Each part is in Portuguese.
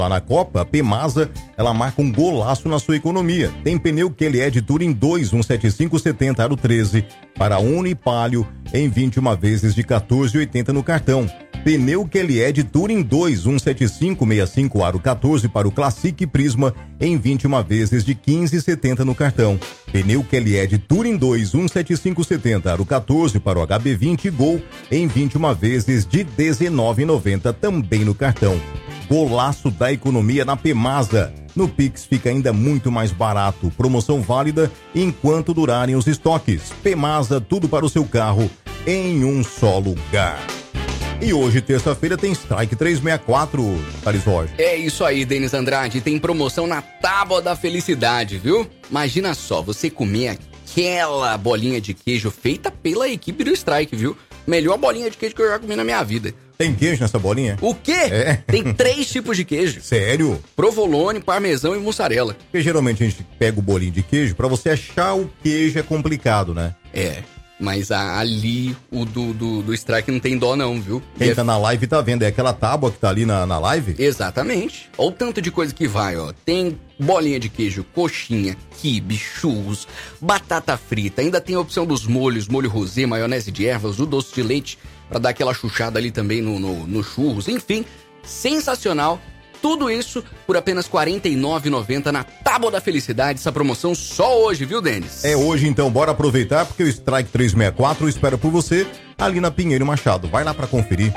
Tá na Copa, a Pemasa, ela marca um golaço na sua economia. Tem pneu QLE Touring 2, 17570 aro 13 para Unipalio em 21 vezes de 14,80 no cartão. Pneu QLE Touring 2, 17565 aro 14 para o Classic Prisma em 21 vezes de 15,70 no cartão. Pneu QLE Touring 2, 17570 aro 14 para o HB20 Gol em 21 vezes de 19,90 também no cartão. Golaço da economia na Pemasa. No Pix fica ainda muito mais barato. Promoção válida enquanto durarem os estoques. Pemasa, tudo para o seu carro em um só lugar. E hoje, terça-feira, tem Strike 364, Thales Rocha. É isso aí, Denis Andrade. Tem promoção na Tábua da Felicidade, viu? Imagina só, você comer aquela bolinha de queijo feita pela equipe do Strike, viu? Melhor bolinha de queijo que eu já comi na minha vida. Tem queijo nessa bolinha? O quê? É. Tem 3 tipos de queijo. Sério? Provolone, parmesão e mussarela. Porque geralmente a gente pega o bolinho de queijo, pra você achar o queijo é complicado, né? É. Mas ali, o do Strike não tem dó não, viu? Quem tá na live tá vendo, é aquela tábua que tá ali na live? Exatamente. Olha o tanto de coisa que vai, ó. Tem bolinha de queijo, coxinha, quibe, churros, batata frita. Ainda tem a opção dos molhos, molho rosé, maionese de ervas, o doce de leite, pra dar aquela chuchada ali também no churros. Enfim, sensacional. Tudo isso por apenas R$ 49,90 na Tábua da Felicidade. Essa promoção só hoje, viu, Denis? É hoje, então. Bora aproveitar, porque o Strike 364 espera por você ali na Pinheiro Machado. Vai lá pra conferir.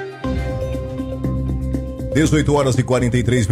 18h43,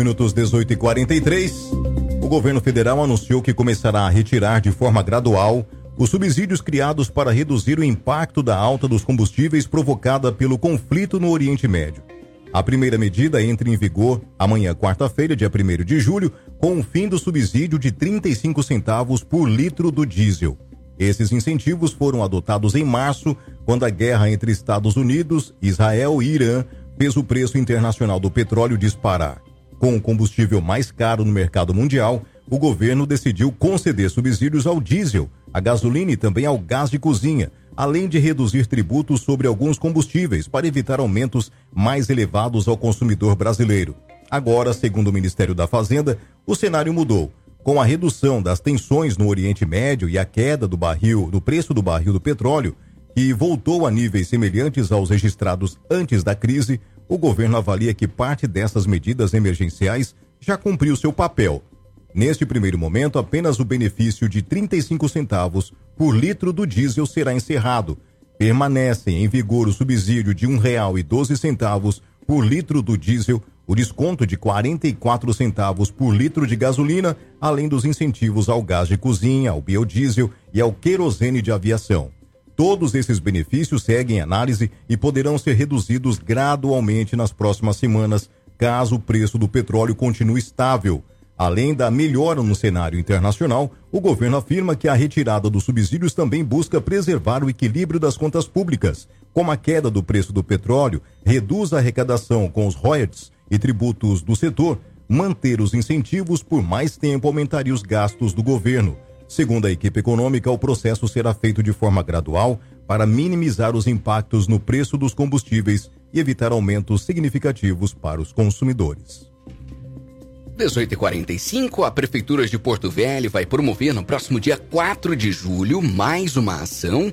18h43. O governo federal anunciou que começará a retirar de forma gradual os subsídios criados para reduzir o impacto da alta dos combustíveis provocada pelo conflito no Oriente Médio. A primeira medida entra em vigor amanhã, quarta-feira, dia 1º de julho, com o fim do subsídio de 35 centavos por litro do diesel. Esses incentivos foram adotados em março, quando a guerra entre Estados Unidos, Israel e Irã fez o preço internacional do petróleo disparar. Com o combustível mais caro no mercado mundial, o governo decidiu conceder subsídios ao diesel, à gasolina e também ao gás de cozinha, além de reduzir tributos sobre alguns combustíveis para evitar aumentos mais elevados ao consumidor brasileiro. Agora, segundo o Ministério da Fazenda, o cenário mudou. Com a redução das tensões no Oriente Médio e a queda do preço do barril do petróleo, que voltou a níveis semelhantes aos registrados antes da crise, o governo avalia que parte dessas medidas emergenciais já cumpriu seu papel. Neste primeiro momento, apenas o benefício de 35 centavos por litro do diesel será encerrado. Permanecem em vigor o subsídio de R$ 1,12 por litro do diesel, o desconto de 44 centavos por litro de gasolina, além dos incentivos ao gás de cozinha, ao biodiesel e ao querosene de aviação. Todos esses benefícios seguem análise e poderão ser reduzidos gradualmente nas próximas semanas, caso o preço do petróleo continue estável. Além da melhora no cenário internacional, o governo afirma que a retirada dos subsídios também busca preservar o equilíbrio das contas públicas. Como a queda do preço do petróleo reduz a arrecadação com os royalties e tributos do setor, manter os incentivos por mais tempo aumentaria os gastos do governo. Segundo a equipe econômica, o processo será feito de forma gradual para minimizar os impactos no preço dos combustíveis e evitar aumentos significativos para os consumidores. 18h45, a Prefeitura de Porto Velho vai promover no próximo dia 4 de julho mais uma ação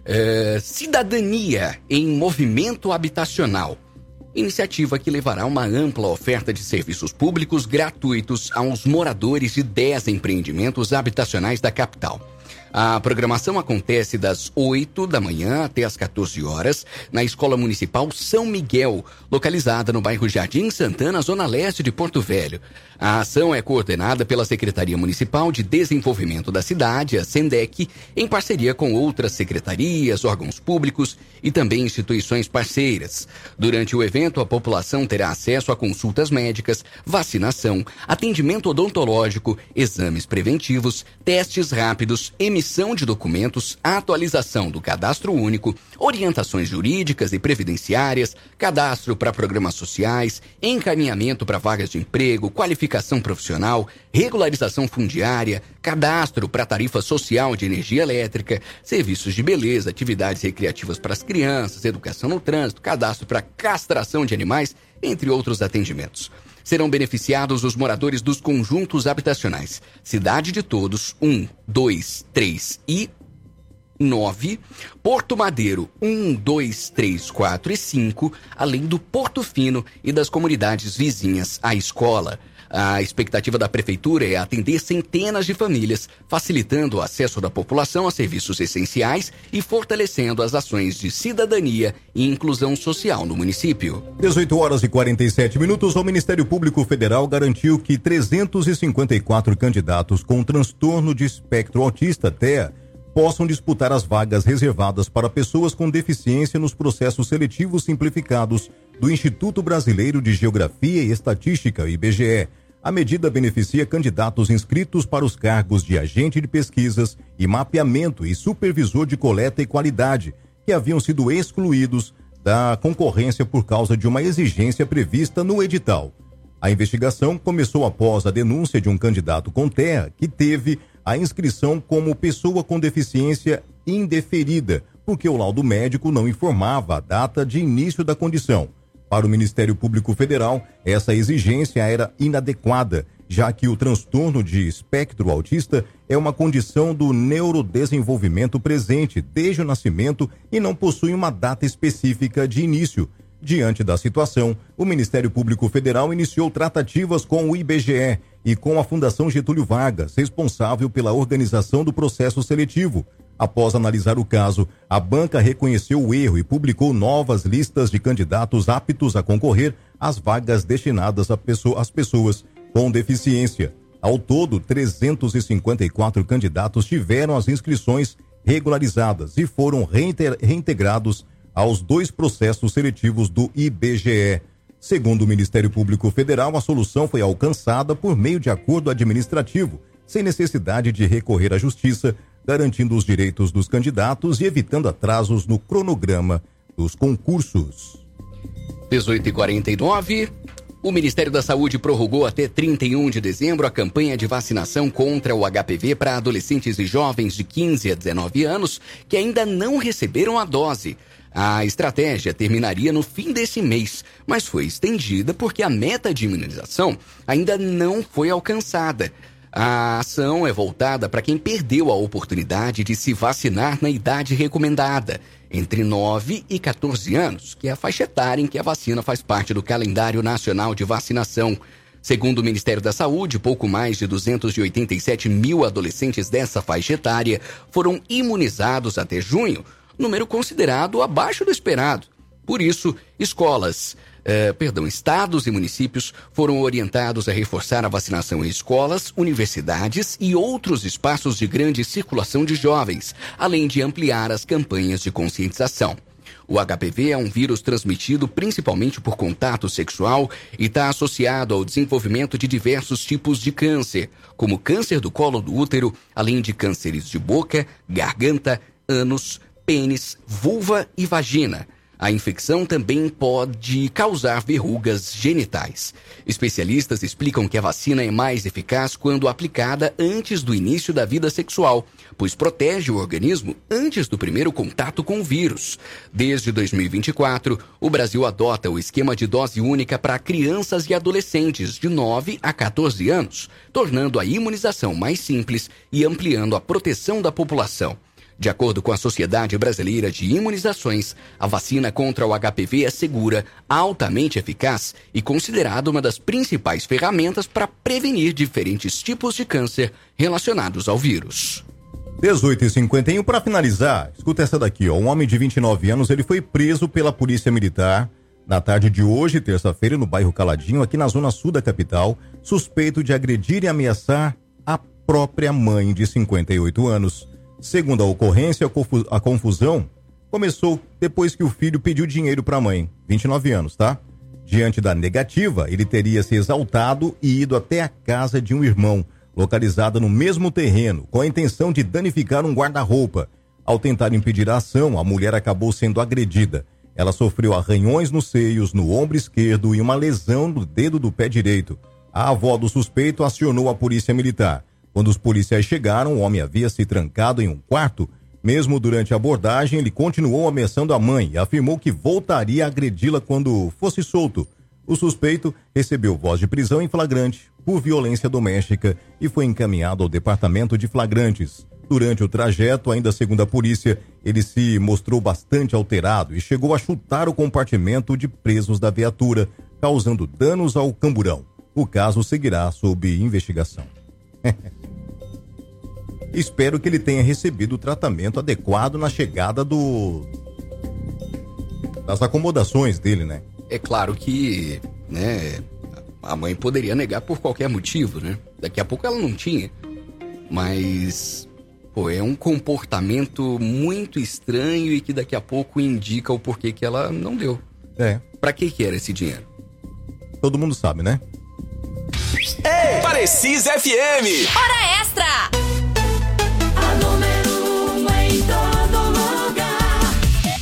Cidadania em Movimento Habitacional. Iniciativa que levará uma ampla oferta de serviços públicos gratuitos aos moradores de 10 empreendimentos habitacionais da capital. A programação acontece das 8 da manhã até as 14 horas na Escola Municipal São Miguel, localizada no bairro Jardim Santana, zona leste de Porto Velho. A ação é coordenada pela Secretaria Municipal de Desenvolvimento da Cidade, a SENDEC, em parceria com outras secretarias, órgãos públicos e também instituições parceiras. Durante o evento, a população terá acesso a consultas médicas, vacinação, atendimento odontológico, exames preventivos, testes rápidos, emissão de documentos, atualização do cadastro único, orientações jurídicas e previdenciárias, cadastro para programas sociais, encaminhamento para vagas de emprego, qualificação profissional, regularização fundiária, cadastro para tarifa social de energia elétrica, serviços de beleza, atividades recreativas para as crianças, educação no trânsito, cadastro para castração de animais, entre outros atendimentos. Serão beneficiados os moradores dos conjuntos habitacionais Cidade de Todos 1, 2, 3 e 9, Porto Madeiro 1, 2, 3, 4 e 5, além do Porto Fino e das comunidades vizinhas à escola. A expectativa da Prefeitura é atender centenas de famílias, facilitando o acesso da população a serviços essenciais e fortalecendo as ações de cidadania e inclusão social no município. 18h47, o Ministério Público Federal garantiu que 354 candidatos com transtorno de espectro autista, TEA, possam disputar as vagas reservadas para pessoas com deficiência nos processos seletivos simplificados do Instituto Brasileiro de Geografia e Estatística, IBGE. A medida beneficia candidatos inscritos para os cargos de agente de pesquisas e mapeamento e supervisor de coleta e qualidade, que haviam sido excluídos da concorrência por causa de uma exigência prevista no edital. A investigação começou após a denúncia de um candidato com TEA que teve a inscrição como pessoa com deficiência indeferida, porque o laudo médico não informava a data de início da condição. Para o Ministério Público Federal, essa exigência era inadequada, já que o transtorno de espectro autista é uma condição do neurodesenvolvimento presente desde o nascimento e não possui uma data específica de início. Diante da situação, o Ministério Público Federal iniciou tratativas com o IBGE e com a Fundação Getúlio Vargas, responsável pela organização do processo seletivo. Após analisar o caso, a banca reconheceu o erro e publicou novas listas de candidatos aptos a concorrer às vagas destinadas às pessoas com deficiência. Ao todo, 354 candidatos tiveram as inscrições regularizadas e foram reintegrados aos 2 processos seletivos do IBGE. Segundo o Ministério Público Federal, a solução foi alcançada por meio de acordo administrativo, sem necessidade de recorrer à Justiça, garantindo os direitos dos candidatos e evitando atrasos no cronograma dos concursos. 18h49, o Ministério da Saúde prorrogou até 31 de dezembro a campanha de vacinação contra o HPV para adolescentes e jovens de 15 a 19 anos que ainda não receberam a dose. A estratégia terminaria no fim desse mês, mas foi estendida porque a meta de imunização ainda não foi alcançada. A ação é voltada para quem perdeu a oportunidade de se vacinar na idade recomendada, entre 9 e 14 anos, que é a faixa etária em que a vacina faz parte do calendário nacional de vacinação. Segundo o Ministério da Saúde, pouco mais de 287 mil adolescentes dessa faixa etária foram imunizados até junho, número considerado abaixo do esperado. Por isso, estados e municípios foram orientados a reforçar a vacinação em escolas, universidades e outros espaços de grande circulação de jovens, além de ampliar as campanhas de conscientização. O HPV é um vírus transmitido principalmente por contato sexual e está associado ao desenvolvimento de diversos tipos de câncer, como câncer do colo do útero, além de cânceres de boca, garganta, ânus, pênis, vulva e vagina. A infecção também pode causar verrugas genitais. Especialistas explicam que a vacina é mais eficaz quando aplicada antes do início da vida sexual, pois protege o organismo antes do primeiro contato com o vírus. Desde 2024, o Brasil adota o esquema de dose única para crianças e adolescentes de 9 a 14 anos, tornando a imunização mais simples e ampliando a proteção da população. De acordo com a Sociedade Brasileira de Imunizações, a vacina contra o HPV é segura, altamente eficaz e considerada uma das principais ferramentas para prevenir diferentes tipos de câncer relacionados ao vírus. 18h51, para finalizar, escuta essa daqui, ó. Um homem de 29 anos, ele foi preso pela Polícia Militar na tarde de hoje, terça-feira, no bairro Caladinho, aqui na zona sul da capital, suspeito de agredir e ameaçar a própria mãe de 58 anos. Segundo a ocorrência, a confusão começou depois que o filho pediu dinheiro para a mãe, 29 anos, tá? Diante da negativa, ele teria se exaltado e ido até a casa de um irmão, localizada no mesmo terreno, com a intenção de danificar um guarda-roupa. Ao tentar impedir a ação, a mulher acabou sendo agredida. Ela sofreu arranhões nos seios, no ombro esquerdo e uma lesão no dedo do pé direito. A avó do suspeito acionou a polícia militar. Quando os policiais chegaram, o homem havia se trancado em um quarto. Mesmo durante a abordagem, ele continuou ameaçando a mãe e afirmou que voltaria a agredi-la quando fosse solto. O suspeito recebeu voz de prisão em flagrante por violência doméstica e foi encaminhado ao departamento de flagrantes. Durante o trajeto, ainda segundo a polícia, ele se mostrou bastante alterado e chegou a chutar o compartimento de presos da viatura, causando danos ao camburão. O caso seguirá sob investigação. Espero que ele tenha recebido o tratamento adequado na chegada das acomodações dele, né? É claro que, né, a mãe poderia negar por qualquer motivo, né? Daqui a pouco ela não tinha. Mas, é um comportamento muito estranho e que daqui a pouco indica o porquê que ela não deu. Pra que era esse dinheiro? Todo mundo sabe, né? Ei, Precisa FM! Hora extra! A número 1 em todo lugar.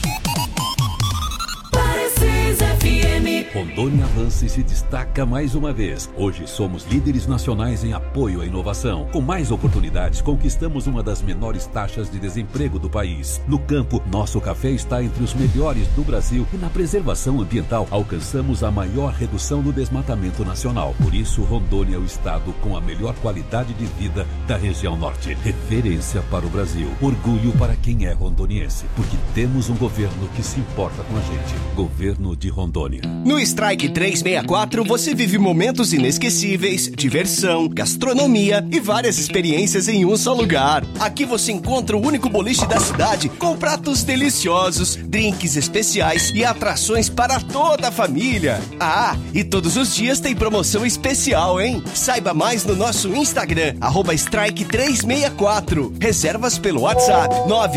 Precisa FM. Rondônia avança e se destaca mais uma vez. Hoje somos líderes nacionais em apoio à inovação. Com mais oportunidades, conquistamos uma das menores taxas de desemprego do país. No campo, nosso café está entre os melhores do Brasil e na preservação ambiental alcançamos a maior redução do desmatamento nacional. Por isso, Rondônia é o estado com a melhor qualidade de vida da região norte. Referência para o Brasil. Orgulho para quem é rondoniense, porque temos um governo que se importa com a gente. Governo de Rondônia. No Strike 364 você vive momentos inesquecíveis, diversão, gastronomia e várias experiências em um só lugar. Aqui você encontra o único boliche da cidade com pratos deliciosos, drinks especiais e atrações para toda a família. Ah, e todos os dias tem promoção especial, hein? Saiba mais no nosso Instagram, @Strike364. Reservas pelo WhatsApp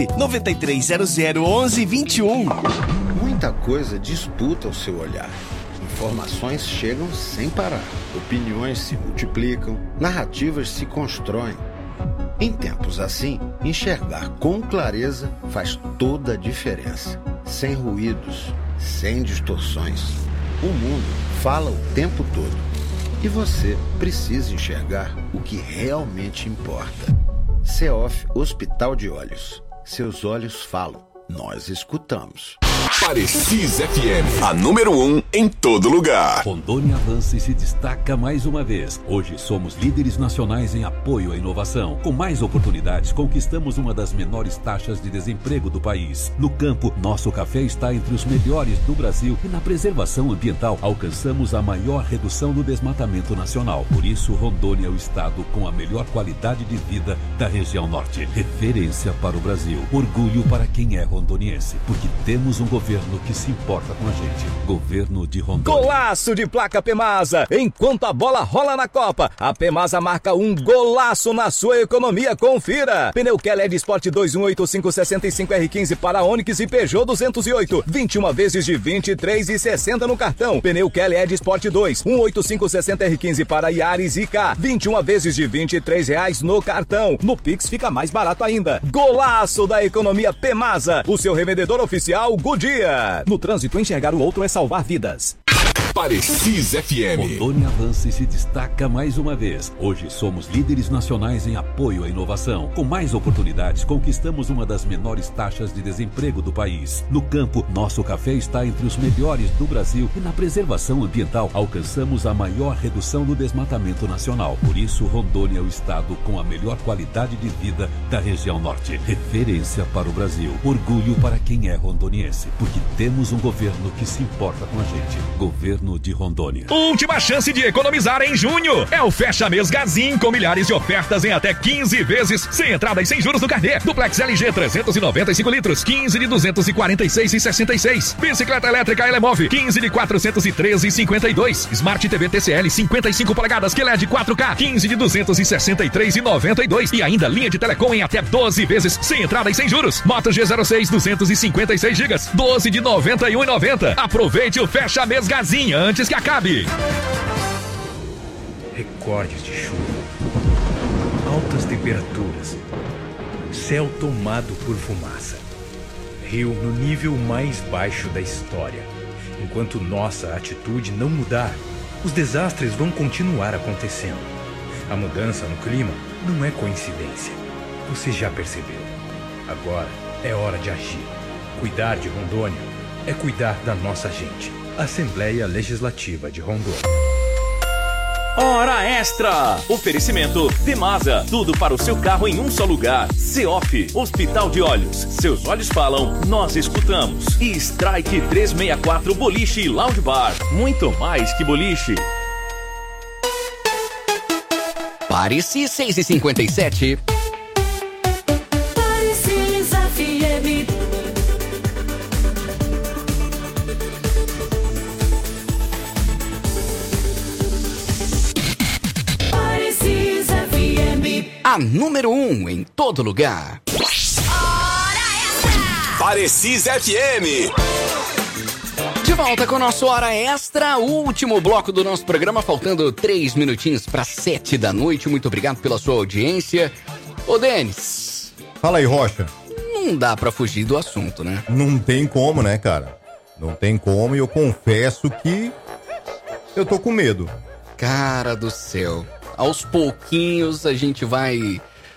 993001121. Muita coisa disputa o seu olhar. Informações chegam sem parar. Opiniões se multiplicam. Narrativas se constroem. Em tempos assim, enxergar com clareza faz toda a diferença. Sem ruídos, sem distorções. O mundo fala o tempo todo. E você precisa enxergar o que realmente importa. CEOF Hospital de Olhos. Seus olhos falam. Nós escutamos. Precisa FM, a número 1 em todo lugar. Rondônia avança e se destaca mais uma vez. Hoje somos líderes nacionais em apoio à inovação. Com mais oportunidades, conquistamos uma das menores taxas de desemprego do país. No campo, nosso café está entre os melhores do Brasil e na preservação ambiental alcançamos a maior redução do desmatamento nacional. Por isso, Rondônia é o estado com a melhor qualidade de vida da região norte. Referência para o Brasil. Orgulho para quem é rondoniense, porque temos um governo que se importa com a gente. Governo de Rondônia. Golaço de placa Pemasa. Enquanto a bola rola na Copa, a Pemasa marca um golaço na sua economia. Confira. Pneu Kelly Sport 218565R15 para Onix e Peugeot 208. 21 vezes de 23,60 no cartão. Pneu Kelly Sport 2 18560R15 para Yaris e K. 21 vezes de R$23 no cartão. No Pix fica mais barato ainda. Golaço da economia Pemasa. O seu revendedor oficial Goodyear. No trânsito, enxergar o outro é salvar vidas. Precisa FM. Rondônia avança e se destaca mais uma vez. Hoje somos líderes nacionais em apoio à inovação. Com mais oportunidades, conquistamos uma das menores taxas de desemprego do país. No campo, nosso café está entre os melhores do Brasil e na preservação ambiental alcançamos a maior redução do desmatamento nacional. Por isso, Rondônia é o estado com a melhor qualidade de vida da região norte. Referência para o Brasil. Orgulho para quem é rondoniense, porque temos um governo que se importa com a gente. Governo de Rondônia. Última chance de economizar em junho. É o Fecha Mês Gazin com milhares de ofertas em até 15 vezes, sem entrada e sem juros no carnê. Duplex LG 395 litros, 15 de 246,66. Bicicleta elétrica Elemove, 15 de 413,52. Smart TV TCL 55 polegadas QLED 4K, 15 de 263,92. E ainda linha de telecom em até 12 vezes, sem entrada e sem juros. Moto G06 256 GB, 12 de 91,90. Aproveite o Fecha Mês Gazin antes que acabe. Recordes de chuva, altas temperaturas, céu tomado por fumaça, rio no nível mais baixo da história. Enquanto nossa atitude não mudar, os desastres vão continuar acontecendo. A mudança no clima não é coincidência. Você já percebeu. Agora é hora de agir. Cuidar de Rondônia é cuidar da nossa gente. Assembleia Legislativa de Rondônia. Hora Extra! Oferecimento Pemasa, tudo para o seu carro em um só lugar. CEOF, Hospital de Olhos. Seus olhos falam, nós escutamos. E Strike 364 Boliche e Lounge Bar. Muito mais que boliche. Pareci 6h57. Parecis FM. Parecis FM. A número 1 em todo lugar. Parecis FM. De volta com o nosso Hora Extra, o último bloco do nosso programa, faltando 3 minutinhos para 7 da noite. Muito obrigado pela sua audiência. Ô, Denis. Fala aí, Rocha. Não dá pra fugir do assunto, né? Não tem como, né, cara? Não tem como, e eu confesso que eu tô com medo. Cara do céu. Aos pouquinhos a gente vai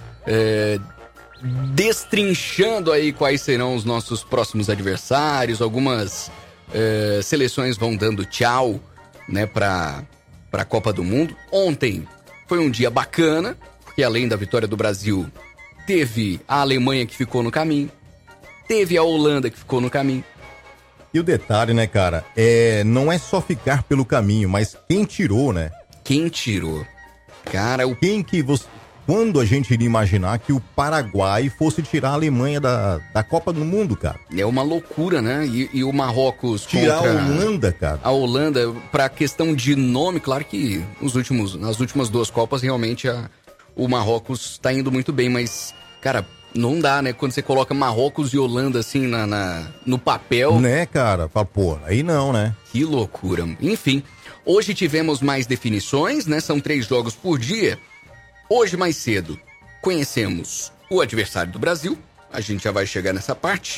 destrinchando aí quais serão os nossos próximos adversários. Algumas seleções vão dando tchau, né, pra Copa do Mundo. Ontem foi um dia bacana, porque além da vitória do Brasil, teve a Alemanha que ficou no caminho, teve a Holanda que ficou no caminho. E o detalhe, né, cara, não é só ficar pelo caminho, mas quem tirou, né? Quem tirou? Cara, quando a gente iria imaginar que o Paraguai fosse tirar a Alemanha da Copa do Mundo, cara? É uma loucura, né? E o Marrocos tirar contra a Holanda, cara. A Holanda, pra questão de nome, claro que nas últimas 2 Copas, realmente o Marrocos tá indo muito bem, mas, cara, não dá, né? Quando você coloca Marrocos e Holanda, assim, no papel... Né, cara? Pô, aí não, né? Que loucura. Enfim, hoje tivemos mais definições, né? São 3 jogos por dia. Hoje, mais cedo, conhecemos o adversário do Brasil. A gente já vai chegar nessa parte.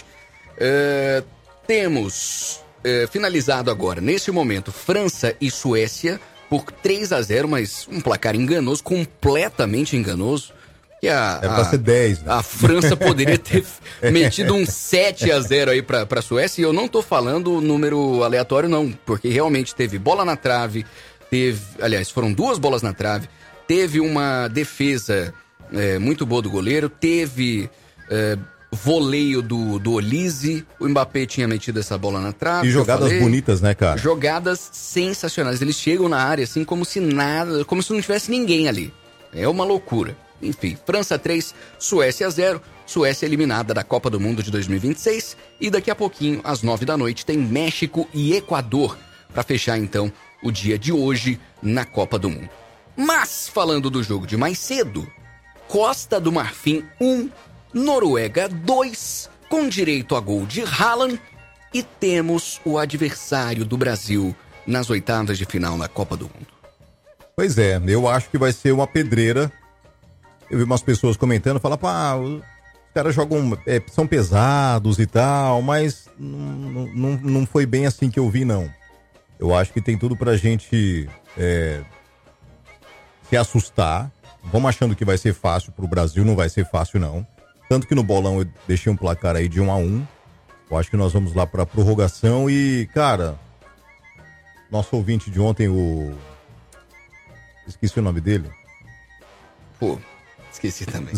Temos finalizado agora, nesse momento, França e Suécia por 3-0, mas um placar enganoso, completamente enganoso. Que é pra ser 10, né? A França poderia ter metido um 7-0 aí pra Suécia. E eu não tô falando o número aleatório, não. Porque realmente teve bola na trave, aliás, foram 2 bolas na trave. Teve uma defesa muito boa do goleiro, teve voleio do Olise, o Mbappé tinha metido essa bola na trave. E jogadas bonitas, né, cara? Jogadas sensacionais. Eles chegam na área assim como se não tivesse ninguém ali. É uma loucura. Enfim, França 3, Suécia 0. Suécia eliminada da Copa do Mundo de 2026. E daqui a pouquinho, às 9 da noite, tem México e Equador para fechar, então, o dia de hoje na Copa do Mundo. Mas, falando do jogo de mais cedo, Costa do Marfim 1, Noruega 2, com direito a gol de Haaland, e temos o adversário do Brasil nas oitavas de final na Copa do Mundo. Pois é, eu acho que vai ser uma pedreira. Eu vi umas pessoas comentando, falando, os caras jogam, são pesados e tal, mas não foi bem assim que eu vi, não. Eu acho que tem tudo pra gente se assustar. Vamos achando que vai ser fácil pro Brasil, não vai ser fácil, não. Tanto que no bolão eu deixei um placar aí de 1-1. Eu acho que nós vamos lá pra prorrogação e, cara, nosso ouvinte de ontem, esqueci o nome dele. Pô, esqueci também.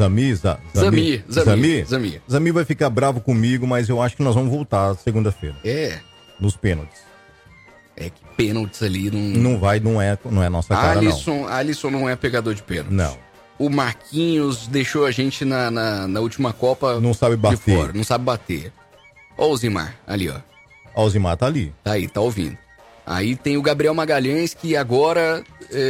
Zami vai ficar bravo comigo, mas eu acho que nós vamos voltar segunda-feira. Nos pênaltis. Que pênaltis ali não é nossa cara, não. Alisson não é pegador de pênaltis. Não. O Marquinhos deixou a gente na última Copa. Não sabe bater. De fora, não sabe bater. Ó o Zimar, ali, ó. Ó o Zimar tá ali. Tá aí, tá ouvindo. Aí tem o Gabriel Magalhães, que agora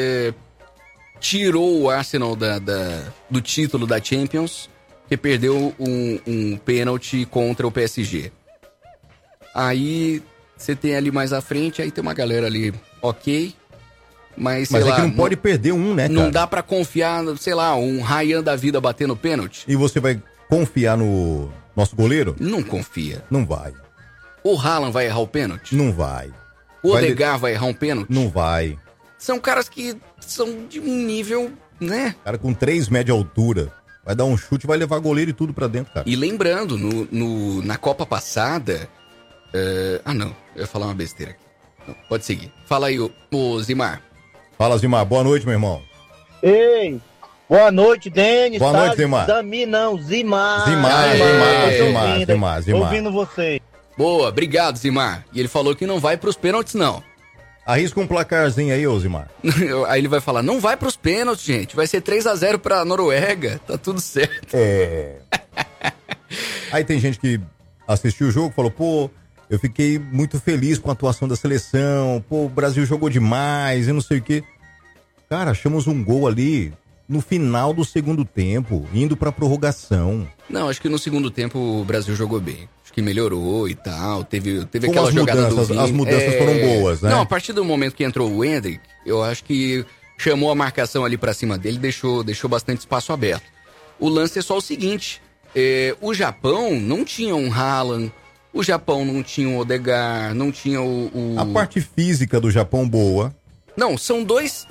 tirou o Arsenal do título da Champions, que perdeu um pênalti contra o PSG. Aí você tem ali mais à frente, aí tem uma galera ali, ok, mas sei lá... Mas é que não pode perder um, né, cara? Não dá pra confiar, sei lá, um Ryan da vida batendo pênalti. E você vai confiar no nosso goleiro? Não confia. Não vai. O Haaland vai errar o pênalti? Não vai. O Odegaard vai errar um pênalti? Não vai. São caras que são de um nível, né? Cara com 3 metros de altura. Vai dar um chute, vai levar goleiro e tudo pra dentro, cara. E lembrando, na Copa passada, Não. Eu ia falar uma besteira aqui. Não, pode seguir. Fala aí, o Zimar. Fala, Zimar. Boa noite, meu irmão. Ei, boa noite, Denis. Boa noite, Zimar. Dami não, Zimar. Zimar. Ouvindo você. Boa, obrigado, Zimar. E ele falou que não vai pros pênaltis, não. Arrisca um placarzinho aí, ô Zimar. Aí ele vai falar, não vai pros pênaltis, gente. Vai ser 3-0 pra Noruega. Tá tudo certo. Aí tem gente que assistiu o jogo e falou, pô, eu fiquei muito feliz com a atuação da seleção. Pô, o Brasil jogou demais e não sei o quê. Cara, achamos um gol ali no final do segundo tempo, indo pra prorrogação. Não, acho que no segundo tempo o Brasil jogou bem. Acho que melhorou e tal. Teve aquela jogada do Vini. As mudanças foram boas, né? Não, a partir do momento que entrou o Endrick, eu acho que chamou a marcação ali pra cima dele, deixou bastante espaço aberto. O lance é só o seguinte, o Japão não tinha um Haaland, o Japão não tinha o Odegaard, não tinha A parte física do Japão boa. Não, são dois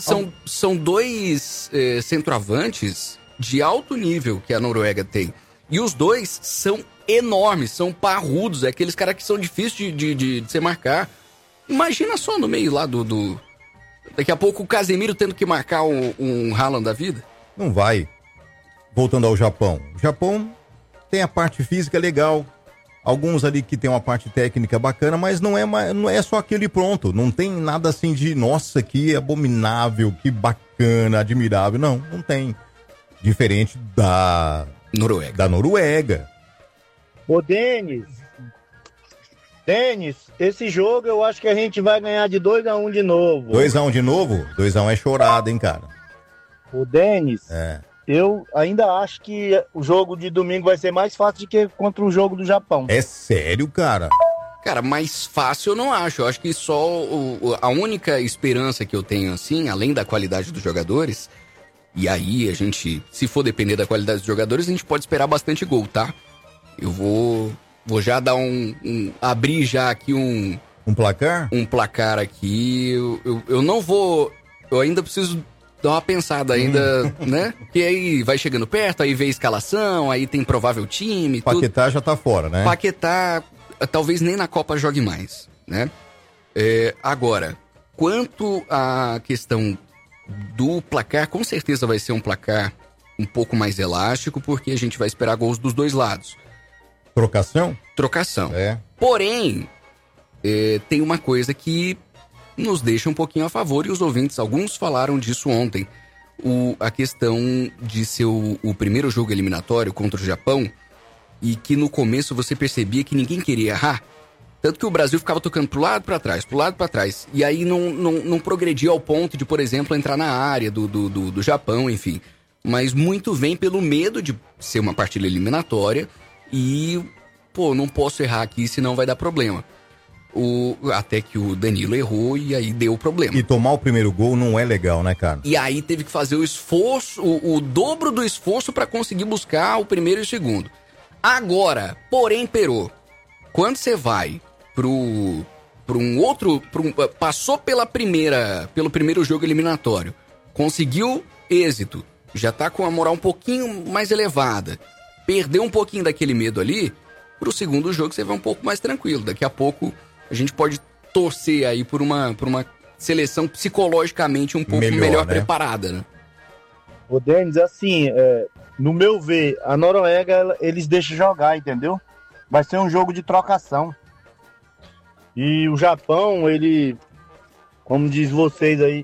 centroavantes de alto nível que a Noruega tem. E os dois são enormes, são parrudos, é aqueles caras que são difíceis de você marcar. Imagina só no meio lá do... Daqui a pouco o Casemiro tendo que marcar um Haaland da vida. Não vai. Voltando ao Japão. O Japão tem a parte física legal. Alguns ali que tem uma parte técnica bacana, mas não é só aquele pronto. Não tem nada assim de, nossa, que abominável, que bacana, admirável. Não tem. Diferente da Noruega. Ô, Denis, esse jogo eu acho que a gente vai ganhar de 2-1 de novo. 2-1 de novo? 2-1 é chorado, hein, cara? Ô, Denis, eu ainda acho que o jogo de domingo vai ser mais fácil do que contra o jogo do Japão. É sério, cara? Cara, mais fácil eu não acho. Eu acho que só a única esperança que eu tenho, assim, além da qualidade dos jogadores, e aí a gente, se for depender da qualidade dos jogadores, a gente pode esperar bastante gol, tá? Eu vou já dar abrir já aqui um placar? Um placar aqui. Eu não vou... Eu ainda preciso dar uma pensada ainda, né? Porque aí vai chegando perto, aí vê a escalação, aí tem provável time. Paquetá já tá fora, né? Paquetá talvez nem na Copa jogue mais, né? Agora, quanto à questão do placar, com certeza vai ser um placar um pouco mais elástico, porque a gente vai esperar gols dos dois lados. Trocação. Porém, tem uma coisa que nos deixa um pouquinho a favor, e os ouvintes, alguns falaram disso ontem. A questão de ser o primeiro jogo eliminatório contra o Japão, e que no começo você percebia que ninguém queria errar. Tanto que o Brasil ficava tocando pro lado pra trás. E aí não progredia ao ponto de, por exemplo, entrar na área do Japão, enfim. Mas muito vem pelo medo de ser uma partida eliminatória. E, não posso errar aqui, senão vai dar problema. Até que o Danilo errou e aí deu problema. E tomar o primeiro gol não é legal, né, cara? E aí teve que fazer o esforço, o dobro do esforço pra conseguir buscar o primeiro e o segundo. Agora, porém, Perô, quando você vai passou pelo primeiro jogo eliminatório, conseguiu êxito, já tá com a moral um pouquinho mais elevada, perdeu um pouquinho daquele medo ali, pro segundo jogo você vai um pouco mais tranquilo. Daqui a pouco a gente pode torcer aí por uma seleção psicologicamente um pouco melhor né? Preparada, né? Ô, Denis, assim, no meu ver, a Noruega, eles deixam jogar, entendeu? Vai ser um jogo de trocação. E o Japão, ele, como diz vocês aí,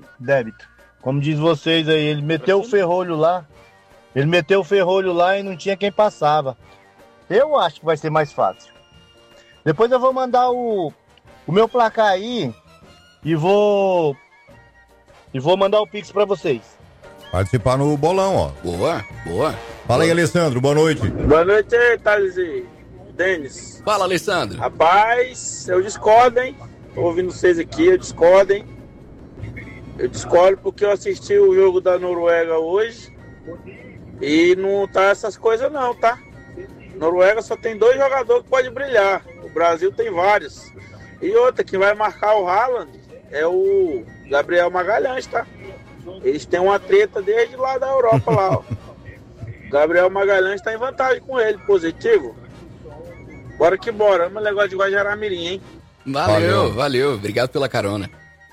ele meteu o ferrolho lá. Ele meteu o ferrolho lá e não tinha quem passava. Eu acho que vai ser mais fácil. Depois eu vou mandar o meu placar aí e vou mandar o Pix pra vocês. Participar no bolão, ó. Boa. Fala aí, Alessandro, boa noite. Boa noite, Thales e Denis. Fala, Alessandro. Rapaz, eu discordo, hein? Tô ouvindo vocês aqui, eu discordo, hein? Eu discordo porque eu assisti o jogo da Noruega hoje e não tá essas coisas não, tá? Noruega só tem 2 jogadores que podem brilhar. O Brasil tem vários. E outra, que vai marcar o Haaland é o Gabriel Magalhães, tá? Eles têm uma treta desde lá da Europa, lá, ó. Gabriel Magalhães tá em vantagem com ele, positivo. Bora que bora. Meu negócio de Guajará-Mirim, hein? Valeu. Obrigado pela carona.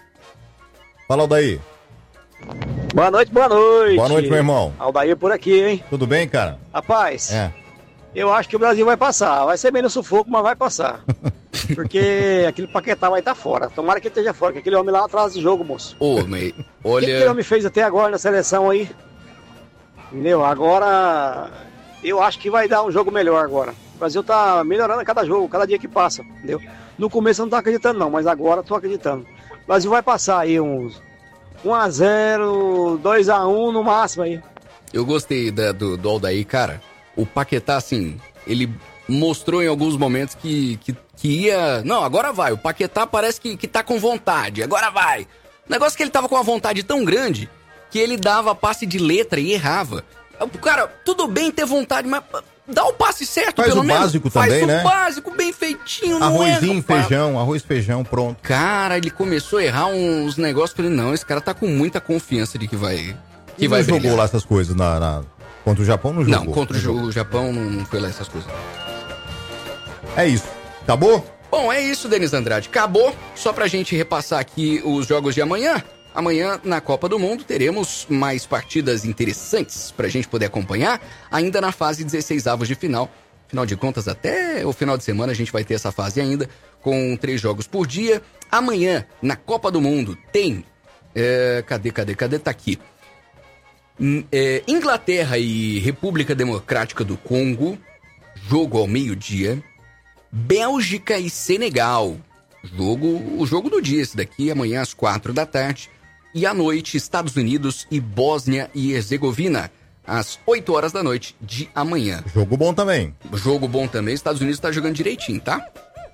Fala, Aldair. Boa noite. Boa noite, meu irmão. Aldair por aqui, hein? Tudo bem, cara? Rapaz, eu acho que o Brasil vai passar. Vai ser meio no sufoco, mas vai passar. Porque aquele Paquetá vai estar fora. Tomara que ele esteja fora, que aquele homem lá atrás de jogo, moço. Olha... O que aquele homem fez até agora na seleção aí? Entendeu? Agora, eu acho que vai dar um jogo melhor agora. O Brasil tá melhorando a cada jogo, cada dia que passa, entendeu? No começo eu não tô acreditando não, mas agora eu tô acreditando. O Brasil vai passar aí uns 1-0, 2-1 no máximo aí. Eu gostei do Aldair, cara. O Paquetá, assim, ele mostrou em alguns momentos que ia... Não, agora vai. O Paquetá parece que tá com vontade. Agora vai. O negócio é que ele tava com uma vontade tão grande que ele dava passe de letra e errava. Cara, tudo bem ter vontade, mas dá o passe certo, faz pelo menos. Faz o básico também, né? Faz o básico, bem feitinho, não Arrozinho, feijão, arroz, feijão, pronto. Cara, ele começou a errar uns negócios. Falei, não, esse cara tá com muita confiança de que vai... Que vai jogou brilhar lá essas coisas contra o Japão, não jogou? Não, contra o Japão não foi lá essas coisas. É isso. Acabou? Bom, é isso, Denis Andrade. Acabou. Só pra gente repassar aqui os jogos de amanhã. Amanhã, na Copa do Mundo, teremos mais partidas interessantes pra gente poder acompanhar, ainda na fase 16avos de final. Afinal de contas, até o final de semana a gente vai ter essa fase ainda, com 3 jogos por dia. Amanhã, na Copa do Mundo, tem... Cadê? Tá aqui. Inglaterra e República Democrática do Congo, jogo ao meio-dia. Bélgica e Senegal, o jogo do dia, esse daqui, amanhã às 4 da tarde. E à noite, Estados Unidos e Bósnia e Herzegovina, às 8 horas da noite de amanhã. Jogo bom também. Estados Unidos tá jogando direitinho, tá?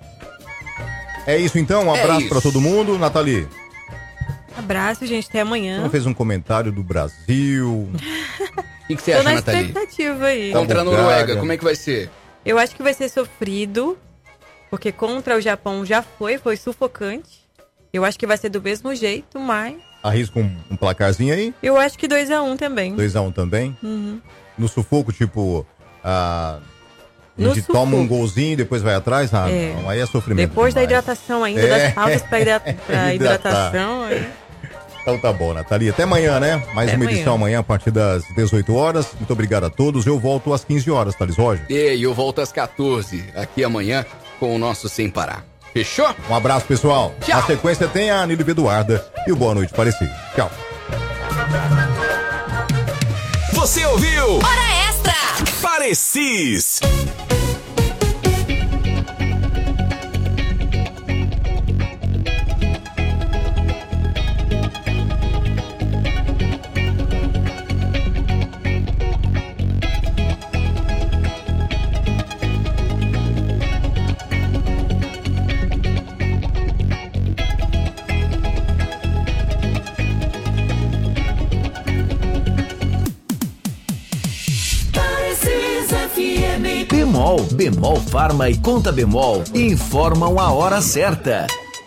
É isso então, um abraço pra todo mundo. Nathalie. Abraço, gente, até amanhã. Você não fez um comentário do Brasil? O que você acha, Nathalie? Tô na expectativa aí. Contra a Noruega, como é que vai ser? Eu acho que vai ser sofrido, porque contra o Japão já foi sufocante. Eu acho que vai ser do mesmo jeito, mas... Arrisca um placarzinho aí? Eu acho que 2-1 também. 2-1 também? Uhum. No sufoco, tipo... A gente toma um golzinho e depois vai atrás? Não, aí é sofrimento. Depois da hidratação ainda, das pausas pra hidratação. Então tá bom, Nathalie. Até amanhã, né? Mais uma edição amanhã a partir das 18 horas. Muito obrigado a todos. Eu volto às 15 horas, Thales Roger. E eu volto às 14, aqui amanhã, com o nosso Sem Parar. Fechou? Um abraço, pessoal. Tchau. Na sequência tem a Anílio Eduarda e o Boa Noite Parecido. Tchau. Você ouviu? Hora Extra! Parecis! Bemol Farma e Conta Bemol informam a hora certa.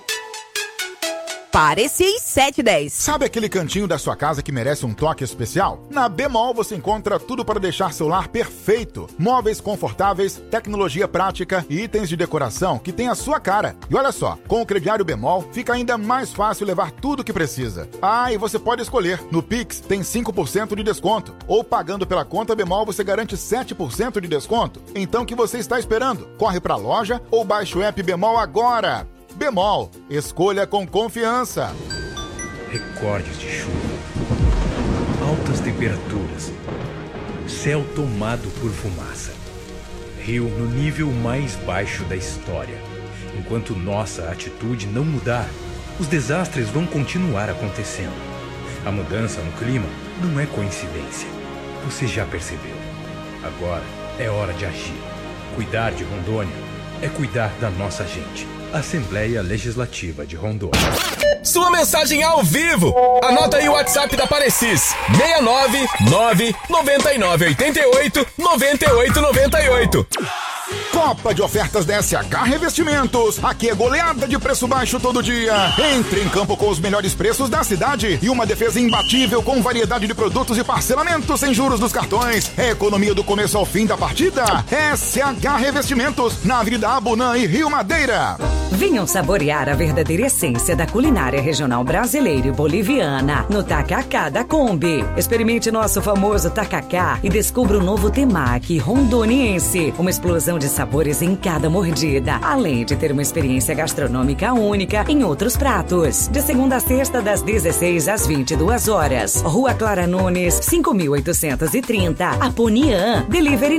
Parecis 7:10. Sabe aquele cantinho da sua casa que merece um toque especial? Na Bemol você encontra tudo para deixar seu lar perfeito. Móveis confortáveis, tecnologia prática e itens de decoração que tem a sua cara. E olha só, com o crediário Bemol fica ainda mais fácil levar tudo o que precisa. E você pode escolher. No Pix tem 5% de desconto. Ou pagando pela conta Bemol você garante 7% de desconto. Então o que você está esperando? Corre para a loja ou baixe o app Bemol agora. Bemol, escolha com confiança. Recordes de chuva, altas temperaturas, céu tomado por fumaça, rio no nível mais baixo da história. Enquanto nossa atitude não mudar, os desastres vão continuar acontecendo. A mudança no clima não é coincidência. Você já percebeu. Agora é hora de agir. Cuidar de Rondônia é cuidar da nossa gente. Assembleia Legislativa de Rondônia. Sua mensagem ao vivo. Anota aí o WhatsApp da Parecis. 699-9988-9898. Copa de ofertas da SH Revestimentos. Aqui é goleada de preço baixo todo dia. Entre em campo com os melhores preços da cidade e uma defesa imbatível com variedade de produtos e parcelamento sem juros dos cartões. É economia do começo ao fim da partida. SH Revestimentos, na Avenida Abunã e Rio Madeira. Venham saborear a verdadeira essência da culinária regional brasileira e boliviana no Tacacá da Kombi. Experimente nosso famoso tacacá e descubra o novo temaki rondoniense. Uma explosão de sabores em cada mordida, além de ter uma experiência gastronômica única em outros pratos. De segunda a sexta, das 16 às 22 horas. Rua Clara Nunes, 5830, Aponian. Delivery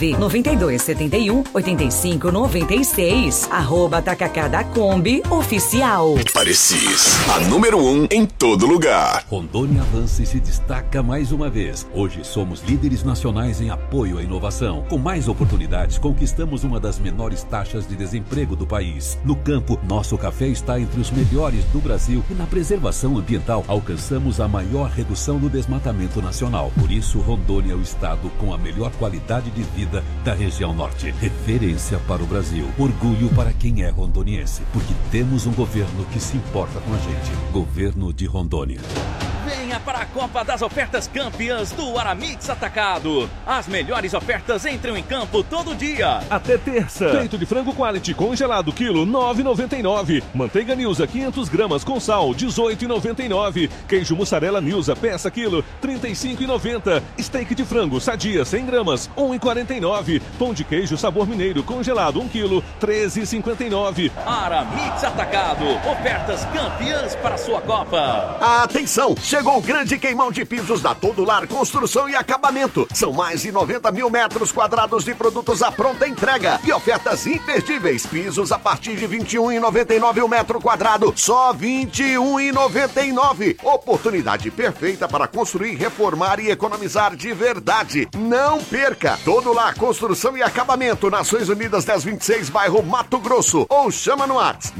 99271-8596. @ da Kombi Oficial. Parecis, a número 1 em todo lugar. Rondônia avança e se destaca mais uma vez. Hoje somos líderes nacionais em apoio à inovação. Com mais oportunidades, conquistamos uma das menores taxas de desemprego do país. No campo, nosso café está entre os melhores do Brasil e na preservação ambiental alcançamos a maior redução do desmatamento nacional. Por isso, Rondônia é o estado com a melhor qualidade de vida da região norte. Referência para o Brasil. Orgulho para quem é rondoniense. Porque temos um governo que se importa com a gente. Governo de Rondônia. Venha para a Copa das Ofertas Campeãs do Aramix Atacado. As melhores ofertas entram em campo todo dia. Até terça. Peito de frango quality congelado quilo 9,99. Manteiga Nilza 500 gramas com sal 18,99. Queijo mussarela Nilza peça quilo 35,90. Steak de frango sadia 100 gramas 1,49. Pão de queijo sabor mineiro congelado 1 quilo 13,59. Aramix Atacado. Ofertas campeãs para a sua Copa. Atenção! Chegou o grande queimão de pisos da Todo Lar Construção e Acabamento. São mais de 90 mil metros quadrados de produtos à pronta entrega e ofertas imperdíveis. Pisos a partir de R$ 21,99 o metro quadrado. Só R$ 21,99. Oportunidade perfeita para construir, reformar e economizar de verdade. Não perca! Todo Lar Construção e Acabamento, Nações Unidas 1026, bairro Mato Grosso. Ou chama no WhatsApp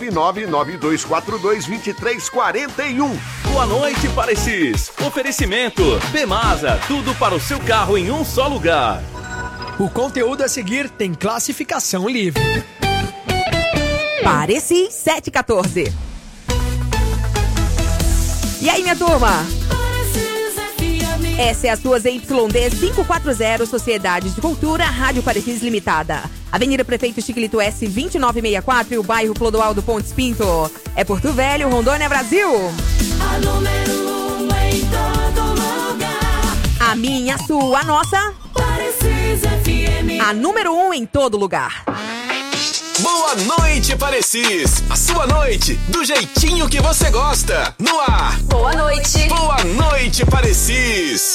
69992422341. Boa noite, Parecis. Oferecimento Bemasa, tudo para o seu carro em um só lugar. O conteúdo a seguir tem classificação livre. Parecis 714. E aí, minha turma? Essa é a sua ZYD 540, Sociedade de Cultura, Rádio Parecis Limitada. Avenida Prefeito Chiquilito S, 2964 e o bairro Clodoaldo Pontes Pinto. É Porto Velho, Rondônia, Brasil. A número 1 em todo lugar. A minha, a sua, a nossa. Parecis FM. A número 1 em todo lugar. Boa noite, Parecis. A sua noite, do jeitinho que você gosta. No ar. Boa noite. Boa noite, Parecis.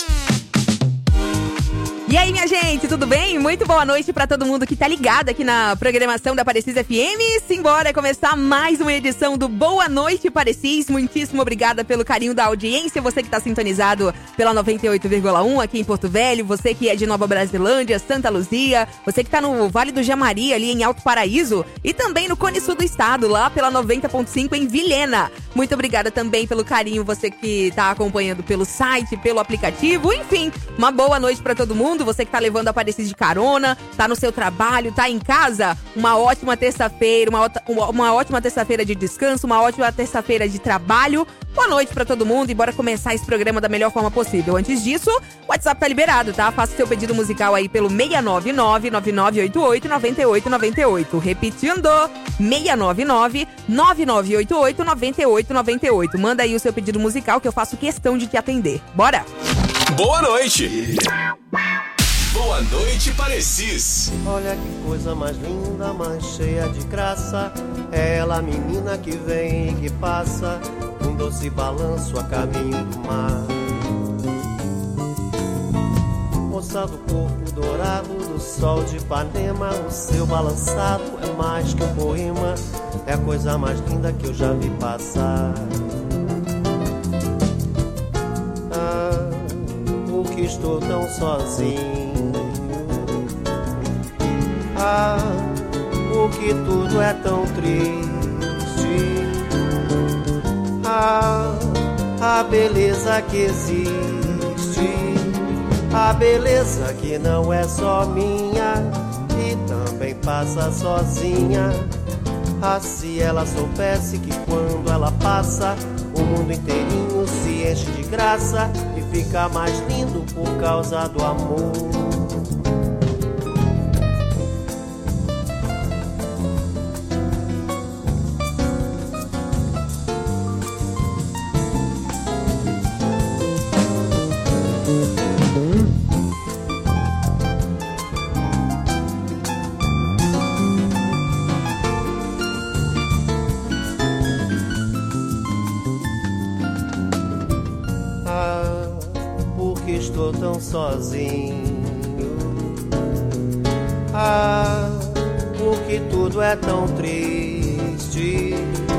E aí, minha gente, tudo bem? Muito boa noite pra todo mundo que tá ligado aqui na programação da Parecis FM. Simbora começar mais uma edição do Boa Noite, Parecis. Muitíssimo obrigada pelo carinho da audiência. Você que tá sintonizado pela 98,1 aqui em Porto Velho. Você que é de Nova Brasilândia, Santa Luzia. Você que tá no Vale do Jamari, ali em Alto Paraíso. E também no Cone Sul do Estado, lá pela 90,5 em Vilhena. Muito obrigada também pelo carinho. Você que tá acompanhando pelo site, pelo aplicativo. Enfim, uma boa noite pra todo mundo. Você que tá levando a Parecis de carona, tá no seu trabalho, tá em casa, uma ótima terça-feira, uma ótima terça-feira de descanso, uma ótima terça-feira de trabalho. Boa noite pra todo mundo e bora começar esse programa da melhor forma possível. Antes disso, o WhatsApp tá liberado, tá? Faça seu pedido musical aí pelo 699-9988-9898. Repetindo, 699-9988-9898. Manda aí o seu pedido musical que eu faço questão de te atender. Bora! Boa noite! Boa noite, Parecis. Olha que coisa mais linda, mais cheia de graça. É ela, a menina que vem e que passa, com doce balanço a caminho do mar. Moça do corpo dourado do sol de Ipanema, o seu balançado é mais que um poema. É a coisa mais linda que eu já vi passar. Ah, por que estou tão sozinho? Ah, o que tudo é tão triste. Ah, a beleza que existe, a beleza que não é só minha e também passa sozinha. Ah, se ela soubesse que quando ela passa, o mundo inteirinho se enche de graça e fica mais lindo por causa do amor. Estou tão sozinho. Ah, porque tudo é tão triste.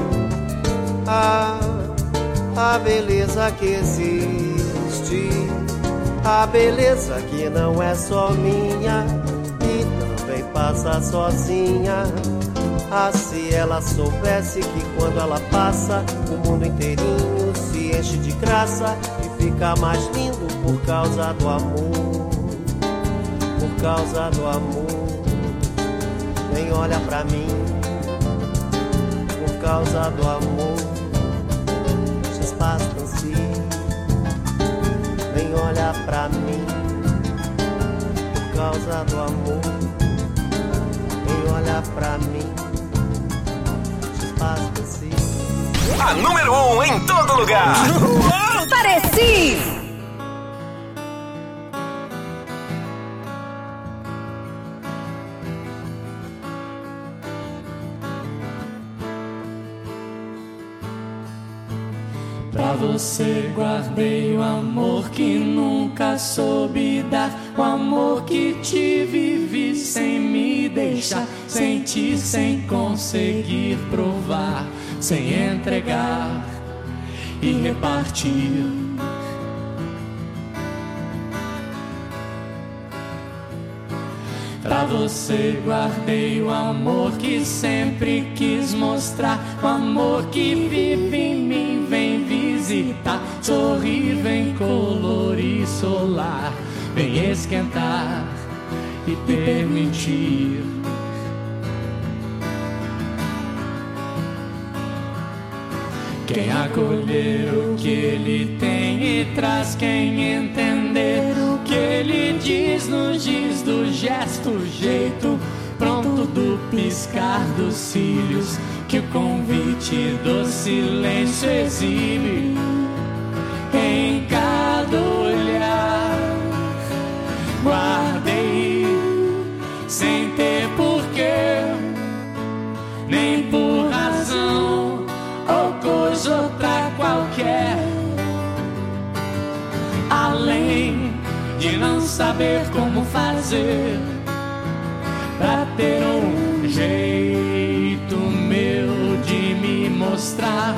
Ah, a beleza que existe, a beleza que não é só minha e também passa sozinha. Ah, se ela soubesse que quando ela passa, o mundo inteirinho se enche de graça e fica mais lindo por causa do amor, por causa do amor. Nem olha pra mim, por causa do amor. J'espace-se, nem olha pra mim, por causa do amor. Nem olha pra mim, j'espace-se. A número 1 em todo lugar. Pareci! Pra você guardei o amor que nunca soube dar, o amor que te vivi sem me deixar sentir, sem conseguir provar, sem entregar e repartir. Pra você guardei o amor que sempre quis mostrar, o amor que vive em mim, vem visitar, sorrir, vem colorir, solar, vem esquentar e permitir. Quem acolher o que ele tem e traz, quem entender o que ele diz, nos diz do gesto, jeito pronto do piscar dos cílios, que o convite do silêncio exibe em cada olhar. Guardei sem ter porquê, nem por razão ou coisa outra qualquer, além de não saber como fazer pra ter um jeito meu de me mostrar.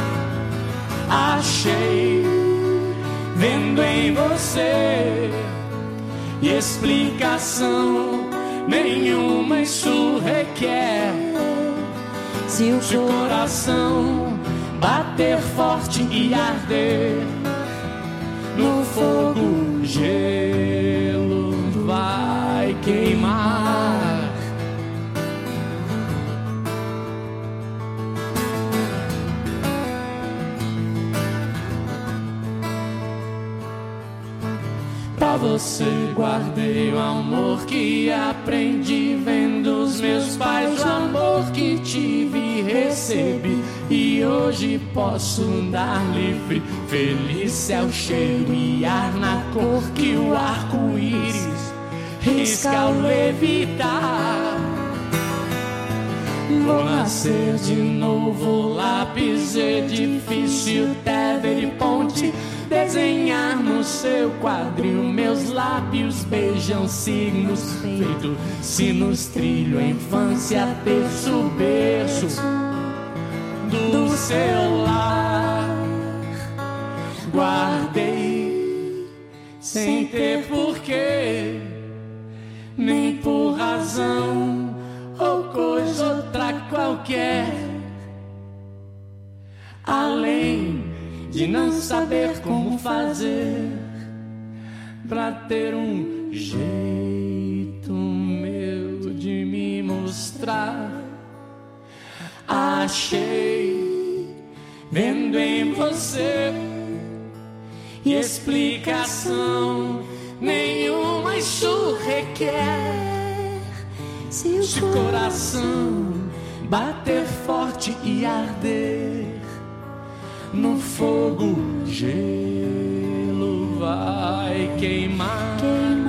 Achei, vendo em você, e explicação nenhuma isso requer. Se o coração bater forte e arder no fogo, gelo vai queimar. Pra você guardei o amor que aprendi vendo os meus pais, o amor que tive e recebi, e hoje posso andar livre, feliz, céu cheio e ar na cor que o arco-íris risca ao levitar. Vou nascer de novo, lápis, edifício, Tever e ponte, desenhar no seu quadril, meus lábios beijam signos, feito sinos, trilho, a infância, terço, berço do seu lar. Guardei sem ter porquê, nem por razão ou coisa outra qualquer, além de não saber como fazer pra ter um jeito meu de me mostrar. frustrar. Achei, vendo em você, explicação nenhuma isso requer. Se o coração bater forte e arder no fogo, gelo vai queimar.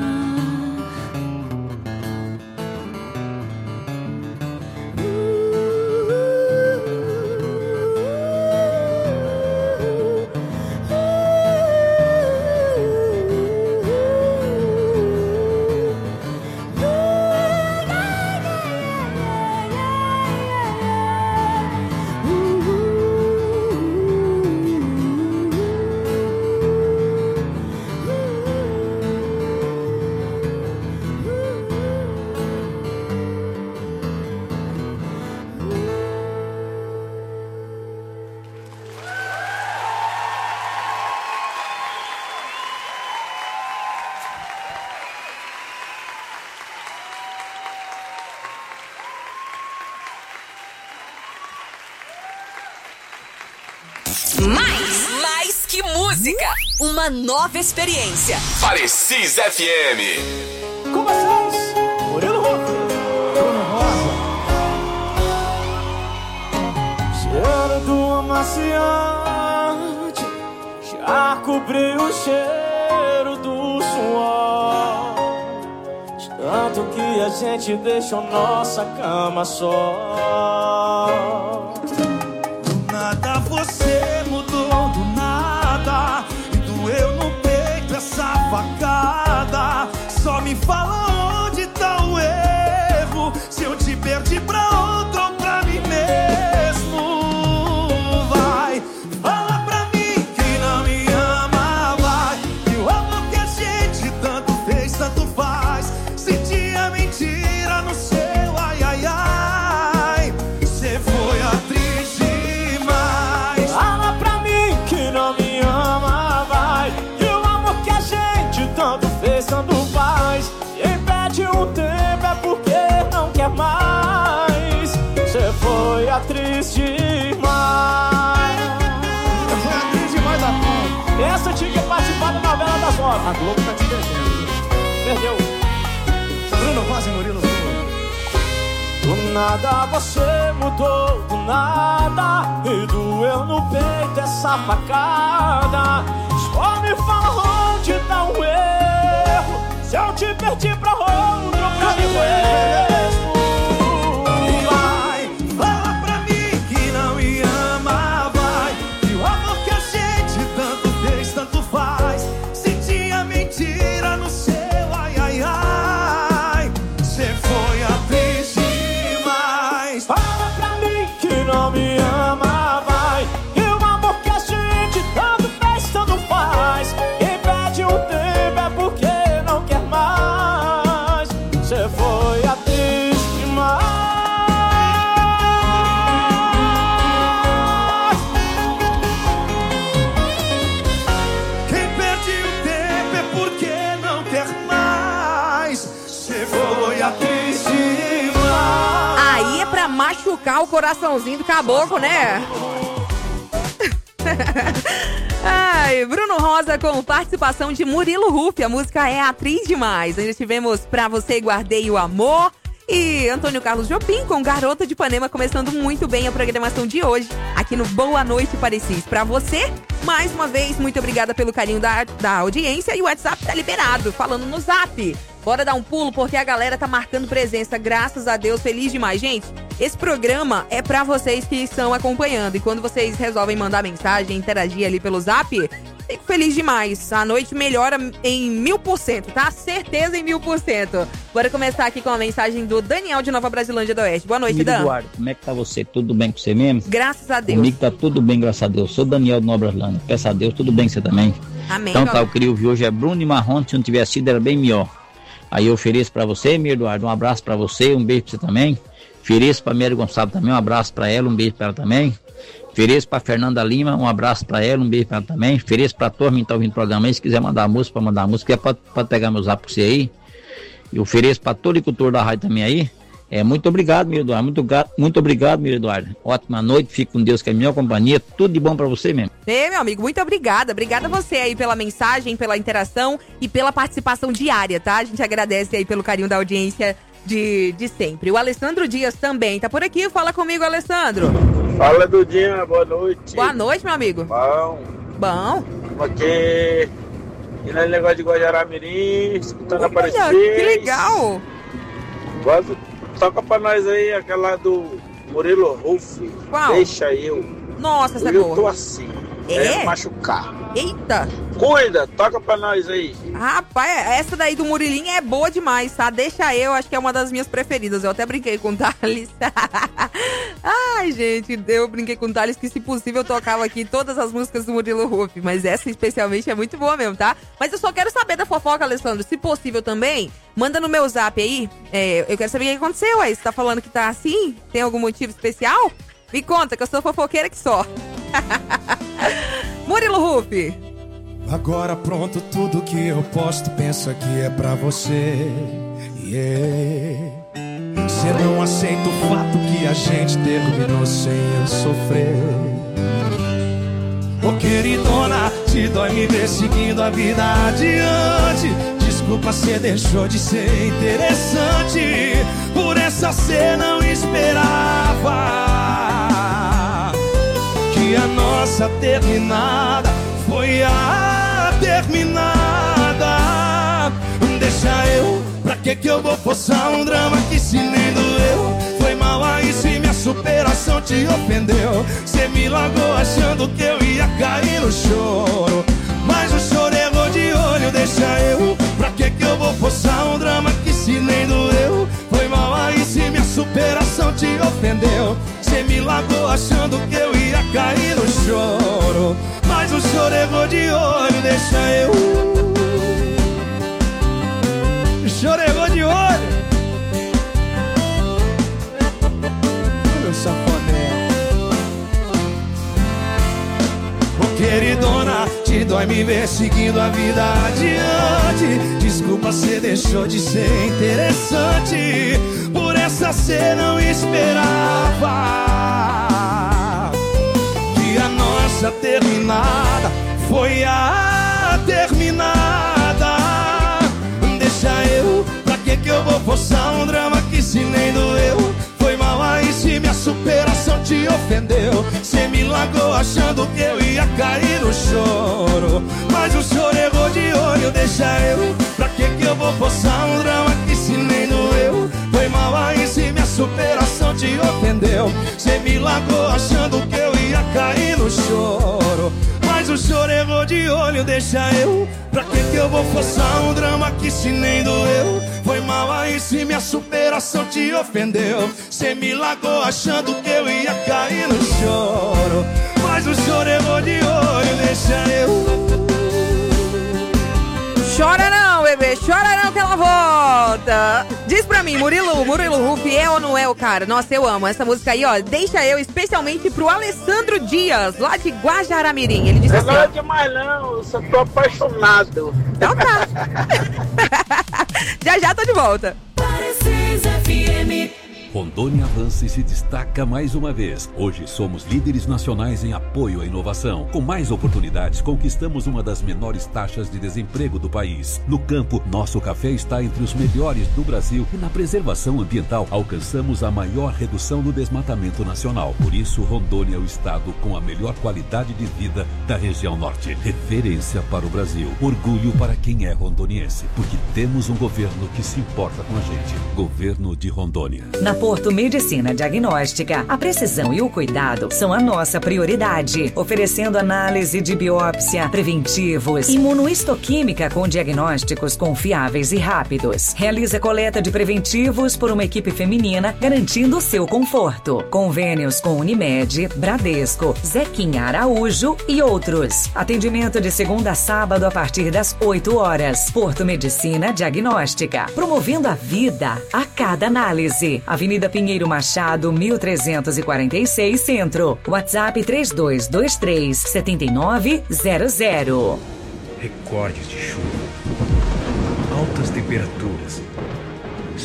Mais que música, uma nova experiência. Parecis FM. Com vocês, Murilo Huff, Bruno Rosa. Cheiro do amaciante já cobriu o cheiro do suor. De tanto que a gente deixou nossa cama só. Do nada você mudou, do nada, e doeu no peito essa facada. Só me fala onde tá o erro, se eu te perdi pra outro ou pra mim mesmo. Vai, fala pra mim que não me ama, vai. E o amor que a gente tanto fez, tanto faz. Senti a mentira no seu ai, ai, ai. Você foi atriz demais. Fala pra mim que não me ama, vai. E o amor que a gente tanto fez, tanto faz. Quem perde um tempo é porque não quer mais. Você foi atriz demais. Eu fui atriz demais da conta. Essa tinha que participar da novela das 9. A Globo tá te perdendo. Perdeu. Bruno Rosa e Murilo Huff. Do nada você mudou, do nada, e doeu no peito essa facada. Só me fala onde tá o erro, se eu te perdi pra outro, pra mim mesmo. Vai, fala pra mim que não me ama, vai. E o amor que a gente tanto fez, tanto faz. Senti a mentira no seu ai, ai, ai. Você foi atriz demais. Fala pra mim que não me ama, vai. E o amor que a gente tanto fez, tanto faz. Quem perde um tempo é porque não quer mais. Você foi atriz demais. Quem perde o tempo é porque não quer mais. Você foi atriz demais. Aí é pra machucar o coraçãozinho do caboclo, né? Ai, Bruno Rosa com participação de Murilo Huff. A música é Atriz Demais. Ainda tivemos Pra Você Guardei o Amor e Antônio Carlos Jobim com Garota de Ipanema, começando muito bem a programação de hoje aqui no Boa Noite Parecis. Pra você, mais uma vez, muito obrigada pelo carinho da audiência, e o WhatsApp tá liberado, falando no Zap. Bora dar um pulo porque a galera tá marcando presença, graças a Deus, feliz demais. Gente, esse programa é pra vocês que estão acompanhando, e quando vocês resolvem mandar mensagem, interagir ali pelo Zap, fico feliz demais. A noite melhora em 1000%, tá? Certeza em 1000%. Bora começar aqui com a mensagem do Daniel de Nova Brasilândia do Oeste. Boa noite, Dan. Eduardo, como é que tá você? Tudo bem com você mesmo? Graças a Deus. Comigo tá tudo bem, graças a Deus. Sou Daniel de Nova Brasilândia. Peço a Deus, tudo bem com você também. Amém. Então tá, eu queria ouvir hoje é Bruno e Marrone. Se não tivesse sido, era bem melhor. Aí eu ofereço pra você, meu Eduardo, um abraço pra você, um beijo pra você também. Ofereço pra Mary Gonçalves também, um abraço pra ela, um beijo pra ela também. Ofereço pra Fernanda Lima, um abraço pra ela, um beijo pra ela também. Ofereço pra turma que tá ouvindo o programa aí, se quiser mandar música, pra mandar música, pode pegar meu zap pra você aí. E ofereço pra todo agricultor da rádio também aí. Muito obrigado, meu Eduardo. Muito obrigado, meu Eduardo. Ótima noite, fique com Deus, que é a minha companhia. Tudo de bom pra você mesmo. Meu amigo, muito obrigada. Obrigada a você aí pela mensagem, pela interação e pela participação diária, tá? A gente agradece aí pelo carinho da audiência de sempre. O Alessandro Dias também tá por aqui. Fala comigo, Alessandro. Fala, Dudinha. Boa noite. Boa noite, meu amigo. Bom. Aqui no negócio de Guajará-Mirim, escutando a Aparecida. Que legal. Toca pra nós aí aquela do Murilo Ruff. Qual? Deixa eu. Nossa, essa é eu boa. tô assim. É machucar. Eita. Cuida, toca pra nós aí. Rapaz, essa daí do Murilinho é boa demais, tá? Deixa eu, acho que é uma das minhas preferidas. Eu até brinquei com o Thales. Ai, gente, eu brinquei com o Thales que, se possível, eu tocava aqui todas as músicas do Murilo Ruff. Mas essa, especialmente, é muito boa mesmo, tá? Mas eu só quero saber da fofoca, Alessandro. Se possível também, manda no meu zap aí. Eu quero saber o que aconteceu aí. Você tá falando que tá assim? Tem algum motivo especial? Me conta, que eu sou fofoqueira que só. Murilo Ruff. Agora pronto, tudo que eu posto pensa que é pra você. Você não aceita o fato que a gente terminou sem eu sofrer. Ô queridona, te dói me ver seguindo a vida adiante. Desculpa, cê deixou de ser interessante. Por essa cê não esperava que a nossa terminada foi a terminada. Deixa eu, pra que eu vou forçar um drama que se nem doeu? Foi mal aí se minha superação te ofendeu. Cê me largou achando que eu ia cair no choro, mas o choro errou de olho. Deixa eu, pra que eu vou forçar um drama que se nem doeu? Foi mal aí se minha superação te ofendeu. Cê me largou achando que eu ia cair no choro, mas o choro errou de olho. Deixa eu, o choro errou de olho. Meu safoné. Ô queridona, te dói me ver seguindo a vida adiante. Desculpa, cê deixou de ser interessante. Por essa cê não esperava que a nossa terminada foi a terminada. Deixa eu, pra que eu vou forçar um drama que se nem doeu? Foi mal aí se minha superação te ofendeu. Cê me largou achando que eu ia cair no choro, mas o choro errou de olho. Deixa eu, pra que eu vou forçar um drama que se nem doeu? Foi mal aí se minha superação te ofendeu. Cê me largou achando que eu ia cair no choro, mas o choro errou de olho. Deixa eu, pra que eu vou forçar um drama que se nem doeu? Foi mal aí se minha superação te ofendeu. Cê me largou achando que eu ia cair no choro, mas o choro errou de olho. Deixa eu. Chora não, bebê, chora não que ela volta. Diz pra mim, Murilo Ruff é ou não é o cara? Nossa, eu amo essa música aí, ó. Deixa eu, especialmente pro Alessandro Dias, lá de Guajará-Mirim. Ele disse assim: não é demais não, eu só tô apaixonado. Então tá. Já tô de volta. Precisa FM. Rondônia avança e se destaca mais uma vez. Hoje somos líderes nacionais em apoio à inovação. Com mais oportunidades, conquistamos uma das menores taxas de desemprego do país. No campo, nosso café está entre os melhores do Brasil e na preservação ambiental alcançamos a maior redução do desmatamento nacional. Por isso, Rondônia é o estado com a melhor qualidade de vida da região norte. Referência para o Brasil. Orgulho para quem é rondoniense, porque temos um governo que se importa com a gente. Governo de Rondônia. Na Porto Medicina Diagnóstica, a precisão e o cuidado são a nossa prioridade, oferecendo análise de biópsia, preventivos, imunohistoquímica com diagnósticos confiáveis e rápidos. Realiza coleta de preventivos por uma equipe feminina, garantindo o seu conforto. Convênios com Unimed, Bradesco, Zequinha Araújo e outros. Atendimento de segunda a sábado a partir das 8 horas. Porto Medicina Diagnóstica, promovendo a vida a cada análise. Avenida Pinheiro Machado, 1346 Centro. WhatsApp 3223-7900. Recordes de chuva, altas temperaturas,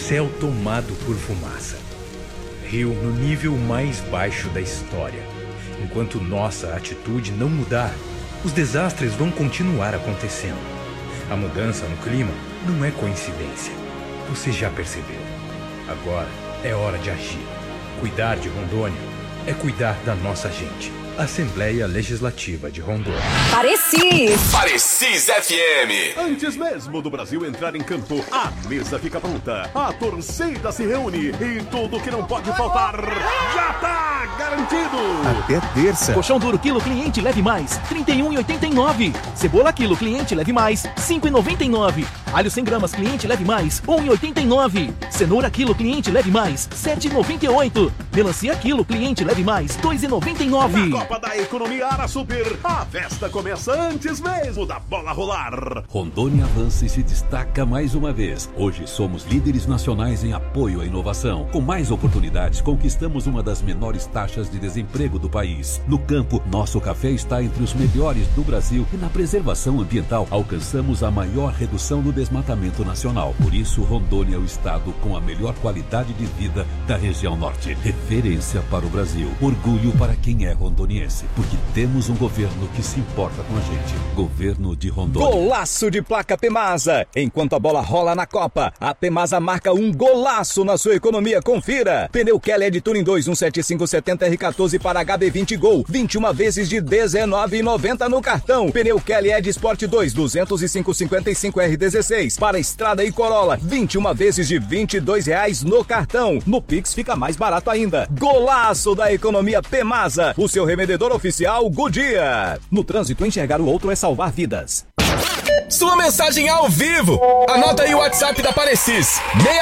céu tomado por fumaça. Rio no nível mais baixo da história. Enquanto nossa atitude não mudar, os desastres vão continuar acontecendo. A mudança no clima não é coincidência. Você já percebeu. Agora é hora de agir. Cuidar de Rondônia é cuidar da nossa gente. Assembleia Legislativa de Rondônia. Parecis FM. Antes mesmo do Brasil entrar em campo, a mesa fica pronta, a torcida se reúne e tudo que não pode faltar já tá garantido. Até terça. Colchão duro quilo cliente leve mais, R$ 31,89. Cebola quilo cliente leve mais, R$ 5,99. Alho 100 gramas cliente leve mais, R$ 1,89. Cenoura quilo cliente leve mais, R$ 7,98. Melancia quilo cliente leve mais, R$ 2,99. Copa da Economia Ara Super, a festa começa antes mesmo da bola rolar. Rondônia avança e se destaca mais uma vez. Hoje somos líderes nacionais em apoio à inovação. Com mais oportunidades, conquistamos uma das menores taxas de desemprego do país. No campo, nosso café está entre os melhores do Brasil e na preservação ambiental alcançamos a maior redução do desmatamento nacional. Por isso, Rondônia é o estado com a melhor qualidade de vida da região norte. Referência para o Brasil. Orgulho para quem é rondoniense. Porque temos um governo que se importa com a gente. Governo de Rondônia. Golaço de placa Pemasa. Enquanto a bola rola na Copa, a Pemasa marca um golaço na sua economia. Confira. Pneu Keller de Tuning 2 17570 R14 para HB20 Gol. 21 vezes de R$19,90 no cartão. Pneu Keller Ed Sport 2 205/55 R16 para Estrada e Corolla. 21 vezes de R$22 no cartão. No Pix fica mais barato ainda. Golaço da economia Pemasa. O seu revendedor oficial Goodyear. No trânsito, enxergar o outro é salvar vidas. Sua mensagem ao vivo. Anota aí o WhatsApp da Parecis.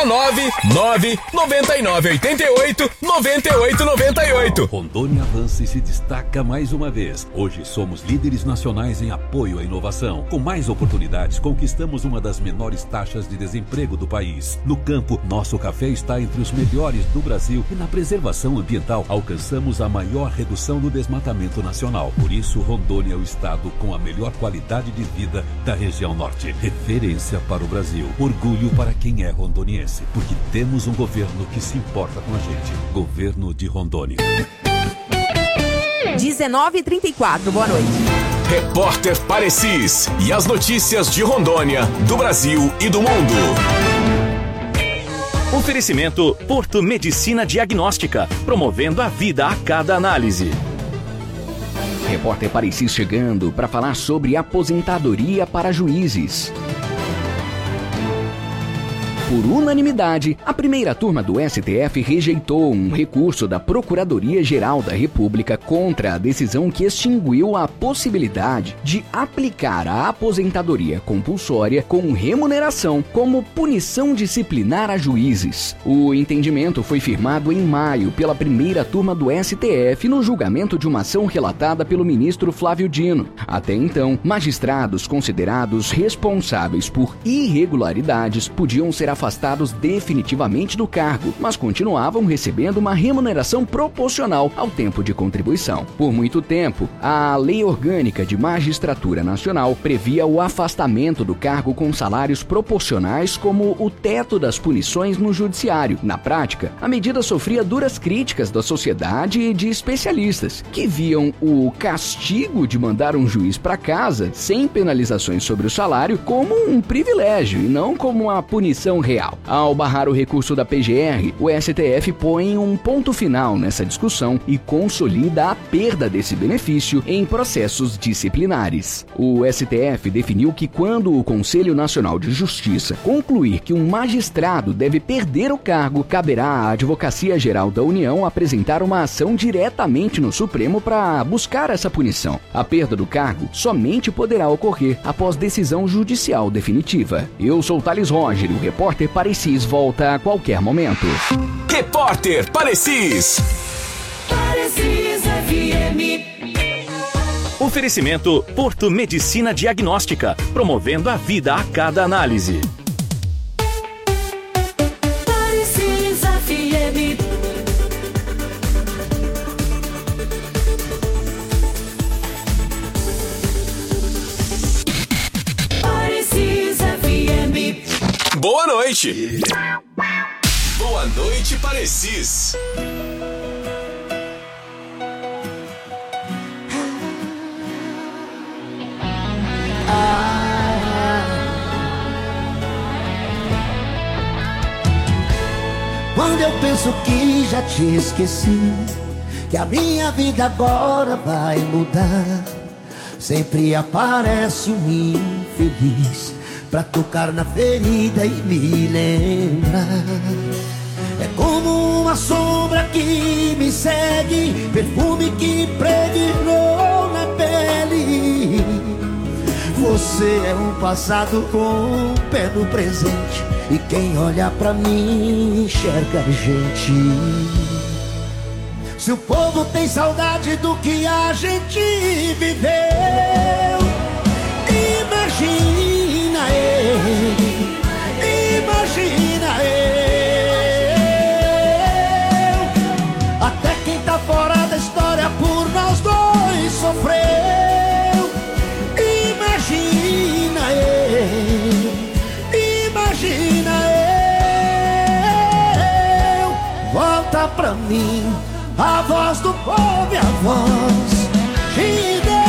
699-9988-9898. Rondônia avança e se destaca mais uma vez. Hoje somos líderes nacionais em apoio à inovação. Com mais oportunidades, conquistamos uma das menores taxas de desemprego do país. No campo, nosso café está entre os melhores do Brasil e na preservação ambiental alcançamos a maior redução do desmatamento nacional. Por isso, Rondônia é o estado com a melhor qualidade de vida da região norte. Referência para o Brasil. Orgulho para quem é rondoniense. Porque temos um governo que se importa com a gente. Governo de Rondônia. 19h34, boa noite. Repórter Parecis. E as notícias de Rondônia, do Brasil e do mundo. Oferecimento Porto Medicina Diagnóstica. Promovendo a vida a cada análise. Repórter Parecis chegando para falar sobre aposentadoria para juízes. Por unanimidade, a primeira turma do STF rejeitou um recurso da Procuradoria-Geral da República contra a decisão que extinguiu a possibilidade de aplicar a aposentadoria compulsória com remuneração como punição disciplinar a juízes. O entendimento foi firmado em maio pela primeira turma do STF no julgamento de uma ação relatada pelo ministro Flávio Dino. Até então, magistrados considerados responsáveis por irregularidades podiam ser afastados definitivamente do cargo, mas continuavam recebendo uma remuneração proporcional ao tempo de contribuição. Por muito tempo, a Lei Orgânica de Magistratura Nacional previa o afastamento do cargo com salários proporcionais como o teto das punições no judiciário. Na prática, a medida sofria duras críticas da sociedade e de especialistas, que viam o castigo de mandar um juiz para casa, sem penalizações sobre o salário, como um privilégio e não como uma punição real. Ao barrar o recurso da PGR, o STF põe um ponto final nessa discussão e consolida a perda desse benefício em processos disciplinares. O STF definiu que quando o Conselho Nacional de Justiça concluir que um magistrado deve perder o cargo, caberá à Advocacia Geral da União apresentar uma ação diretamente no Supremo para buscar essa punição. A perda do cargo somente poderá ocorrer após decisão judicial definitiva. Eu sou Thales Roger, o repórter Parecis volta a qualquer momento. Repórter Parecis. Parecis FM. Oferecimento Porto Medicina Diagnóstica. Promovendo a vida a cada análise. Parecis FM. Boa noite. Boa noite, Parecis. Quando eu penso que já te esqueci, que a minha vida agora vai mudar, sempre aparece um infeliz pra tocar na ferida e me lembrar. É como uma sombra que me segue, perfume que impregnou na pele. Você é um passado com um pé no presente, e quem olha pra mim enxerga a gente. Se o povo tem saudade do que a gente viveu, imagina eu, imagina eu. Até quem tá fora da história por nós dois sofreu. Imagina eu, imagina eu. Volta pra mim a voz do povo e a voz de Deus.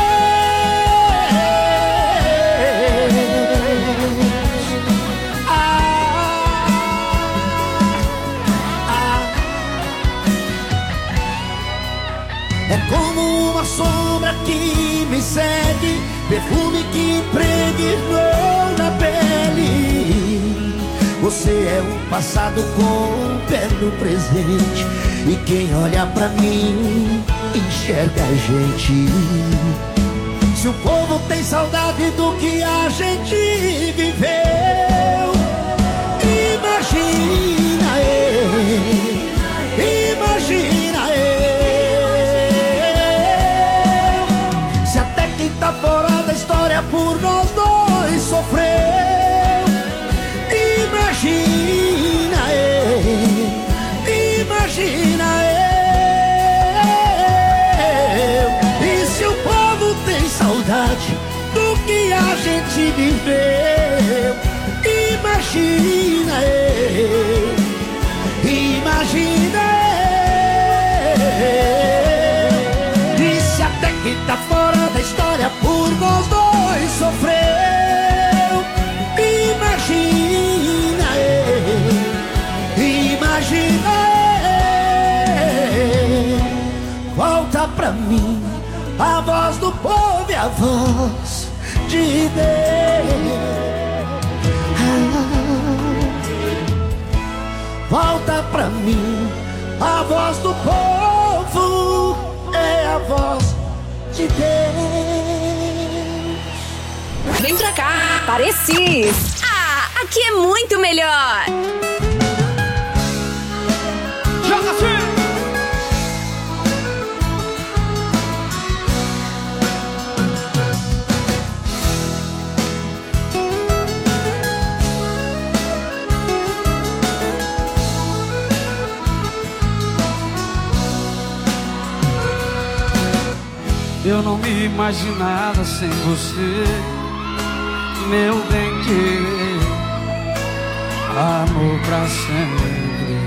É como uma sombra que me segue, perfume que impregnou na pele. Você é um passado com um pé no presente, e quem olha pra mim enxerga a gente. Se o povo tem saudade do que a gente viveu, imagina eu, imagina eu. Se até quem tá fora da história por nós dois sofreu, imagina eu, imagina eu. E se o povo tem saudade do que a gente viveu, imagina eu, imagina eu. E se até quem tá fora da história por nós dois sofreu, imagina eu, imagina eu. Volta pra mim a voz do povo e a voz de Deus. Volta pra mim a voz do povo, é a voz de Deus. Vem pra cá, Parecis. Ah, aqui é muito melhor. Joga assim. Eu não me imaginava sem você, meu bem-querer, amor pra sempre.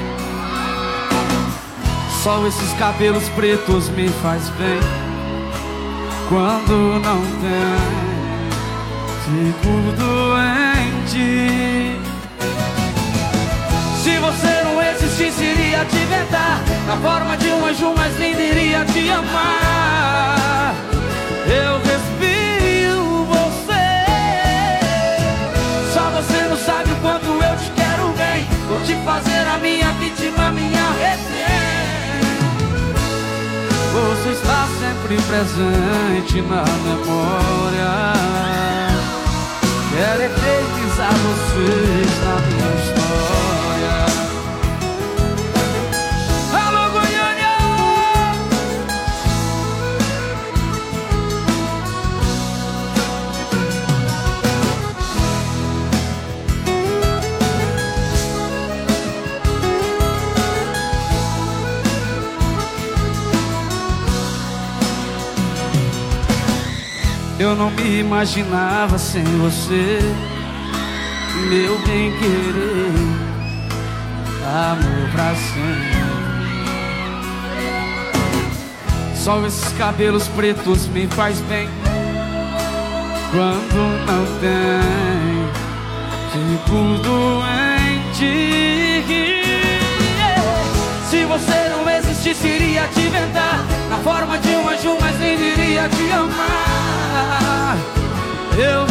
Só esses cabelos pretos me faz bem. Quando não tem, fico doente. Se você não existisse, iria te inventar na forma de um anjo mais lindo, iria te amar. Eu respiro você, só você não sabe o quanto eu te quero bem. Vou te fazer a minha vítima, minha refém. Você está sempre presente na memória. Quero eternizar vocês na minha história. Alô, Goiânia! Eu não me imaginava sem você, meu bem-querer, amor pra sempre. Só esses cabelos pretos me faz bem. Quando não tem, fico doente. Se você não existisse, iria te inventar na forma de um anjo, mas nem iria te amar. Eu